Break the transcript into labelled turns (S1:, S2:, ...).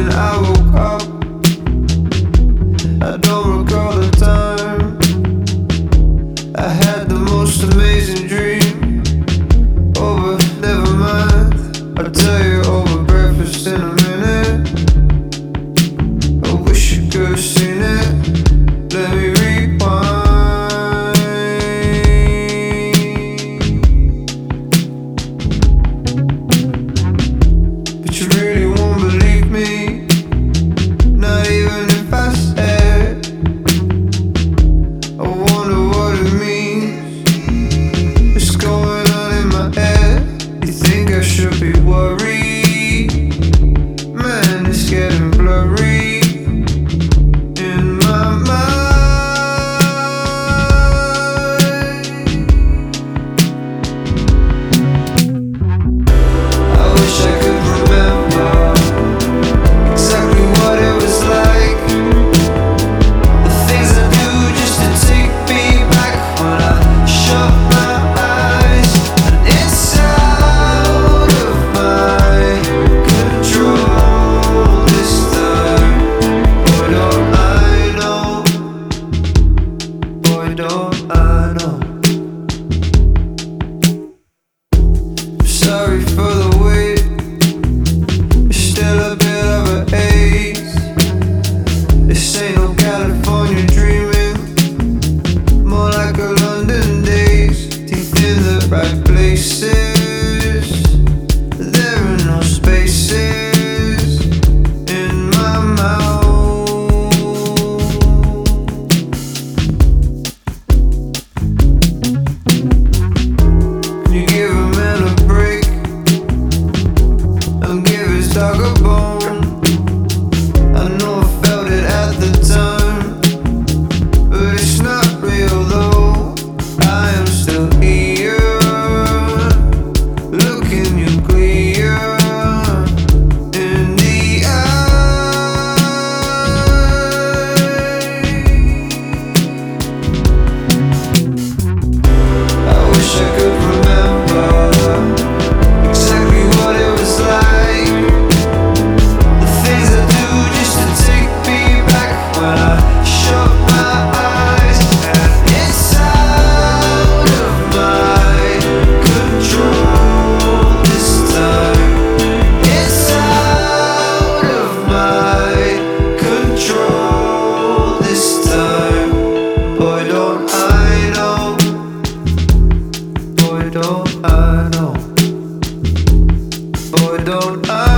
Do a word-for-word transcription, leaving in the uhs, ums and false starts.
S1: morning I woke up, I don't recall the time. I had the most amazing dream. Oh, but never mind, I'll tell you over breakfast in a minute. I wish you could have seen it. Let me rewind. But you really won't believe me, not even if I said. I wonder what it means. It's going on in my head. You think I should be worried? Man, it's getting blurry in my mind. I wish I could remember exactly what it was like. The things I do just to take me back when I shut my eyes. And it's out of my control this time. Boy, don't I know. Boy, don't I know. I'm sorry for the wait. It's still a bit of a haze. This ain't no California dreaming, more like a London days. Teeth in the right places, there are no spaces in my mouth. Can you give a man a break and give his dog a bone? I know I felt it at the time, but it's not real though. I am still here, looking you clear in the eye. I wish I could remember exactly what it was like. The things I do just to take me back when I shut my eyes. And it's out of my control this time. It's out of my control this time. Boy, don't I know. Boy, don't I know. Boy, don't I